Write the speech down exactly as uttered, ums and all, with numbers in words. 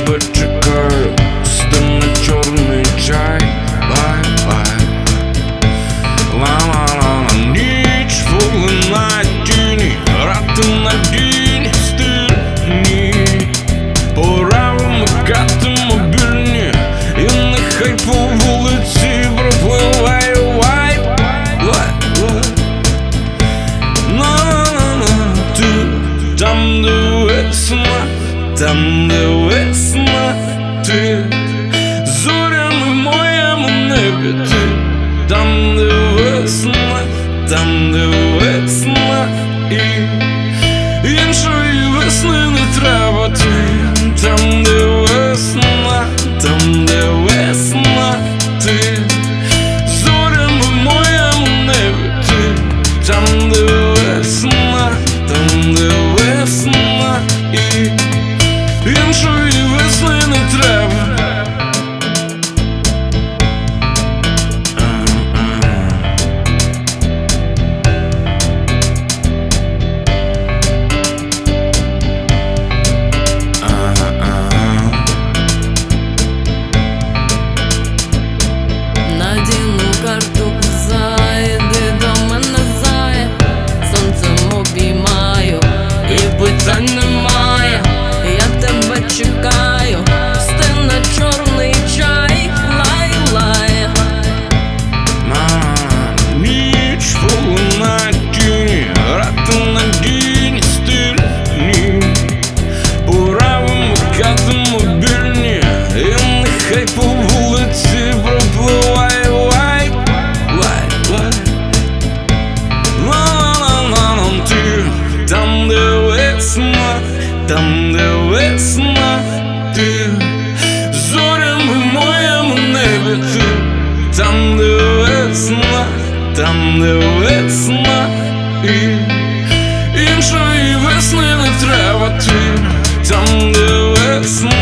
тебе чекаю, стане чорний чай, лай-лай. Ла-ла-ла-ла, ніч волинає тіні, рати надійні, стильні. Пора вимикати мобільні, і нехай по вулиці пропливає вайб, лай-лай. На-на-на, ти там, де весна, там, де весна, ти зорями в моєму небі, ти там, де весна, там, де весна, і іншої весни не треба, ти там, де весна, там, де весна, ти зорями в моєму небі, ти там, де весна, там, де весна, і іншої весни не треба. Надіну карту, зайди до мене, зай, сонцем обіймаю, і питань немає, я тебе чекаю, стине чорний чай, лай-лай. Ніч волинає тіні, рати надійні, стильні. Пора вимикати мобільні, і нехай по вулиці пропливає вайб, лай-лай. Ла-ла-ла-ла, ти там, де весна, там, де весна, ти зорями в моєму небі, ти там, де весна, там, де весна, і іншої весни не треба, ти там, де весна,